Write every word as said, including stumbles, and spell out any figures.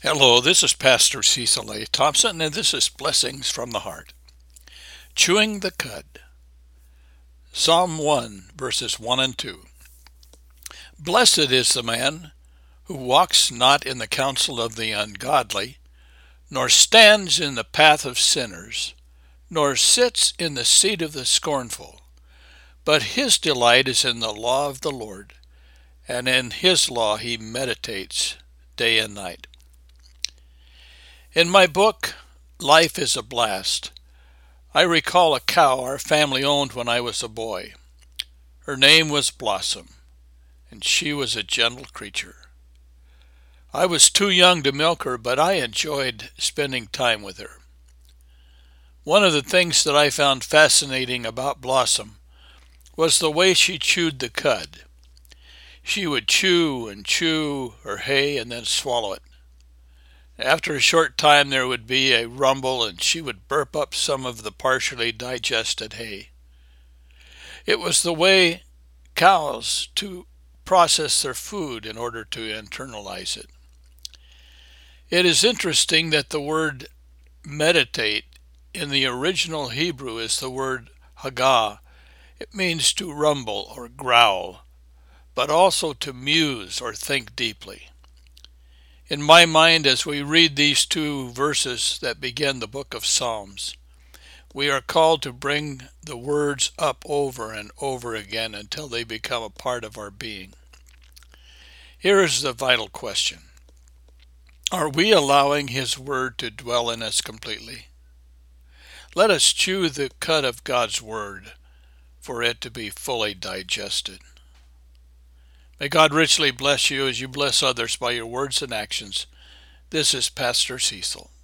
Hello, this is Pastor Cecil A. Thompson, and this is Blessings from the Heart. Chewing the Cud. Psalm one, verses one and two. Blessed is the man who walks not in the counsel of the ungodly, nor stands in the path of sinners, nor sits in the seat of the scornful. But his delight is in the law of the Lord, and in his law he meditates day and night. In my book, Life is a Blast, I recall a cow our family owned when I was a boy. Her name was Blossom, and she was a gentle creature. I was too young to milk her, but I enjoyed spending time with her. One of the things that I found fascinating about Blossom was the way she chewed the cud. She would chew and chew her hay and then swallow it. After a short time there would be a rumble and she would burp up some of the partially digested hay. It was the way cows to process their food in order to internalize it. It is interesting that the word meditate in the original Hebrew is the word hagah. It means to rumble or growl, but also to muse or think deeply. In my mind, as we read these two verses that begin the book of Psalms, we are called to bring the words up over and over again until they become a part of our being. Here is the vital question. Are we allowing His Word to dwell in us completely? Let us chew the cud of God's Word for it to be fully digested. May God richly bless you as you bless others by your words and actions. This is Pastor Cecil.